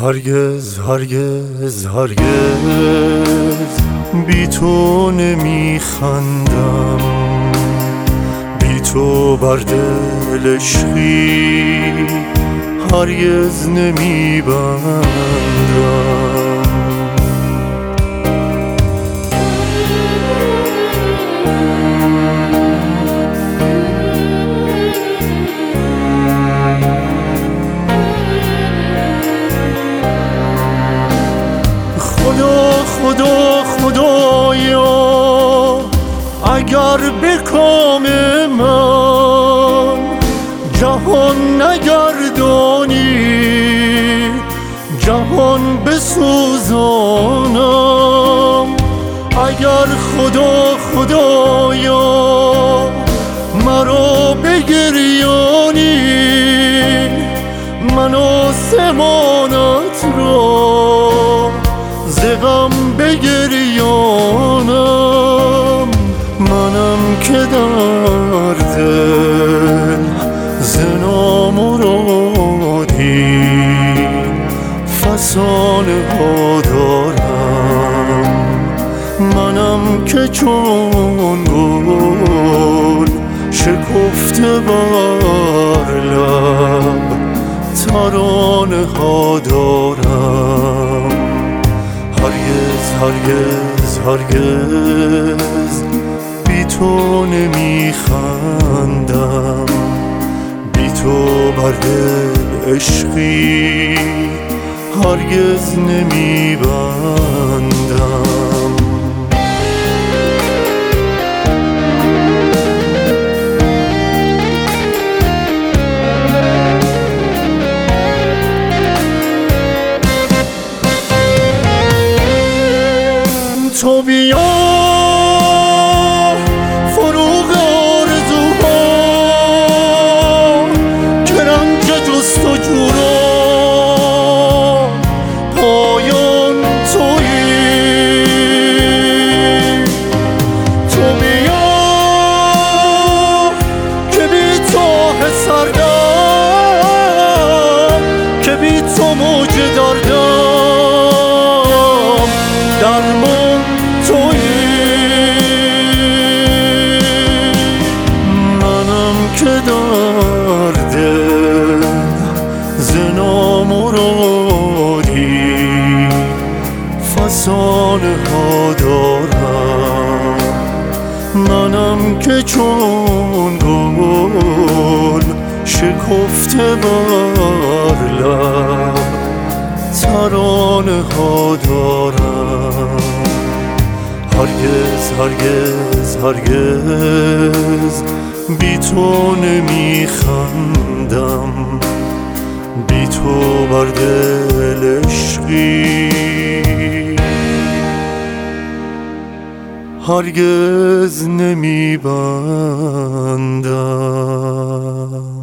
هرگز هرگز هرگز بی تو نمیخندم، بی تو بر دل عشقی هرگز نمیبندم. خدا خدایا اگر به کام من جهان نگردانی، جهان بسوزانم. اگر خدایا مرا بگریانی، من آسمانت را ز غم بگریانم. منم که در دل ز نامرادی فسانه ها دارم. منم که چون گل شکفته بر لب ترانه ها دارم. هرگز هرگز هرگز بی تو نمیخندم، بی تو بر دل عشقی هرگز نمیبندم. تو بیا فروغ آرزوها که رنج جستجو را پایان تویی. تو بیا که بی تو سردم، که بی تو موج دردم، درمان که در دل ز نامرادی فسانه ها دارم. منم که چون گل شکفته بر لب ترانه ها دارم. هرگز هرگز هرگز بی تو نمیخندم، بی تو بر دل عشقی هرگز نمیبندم.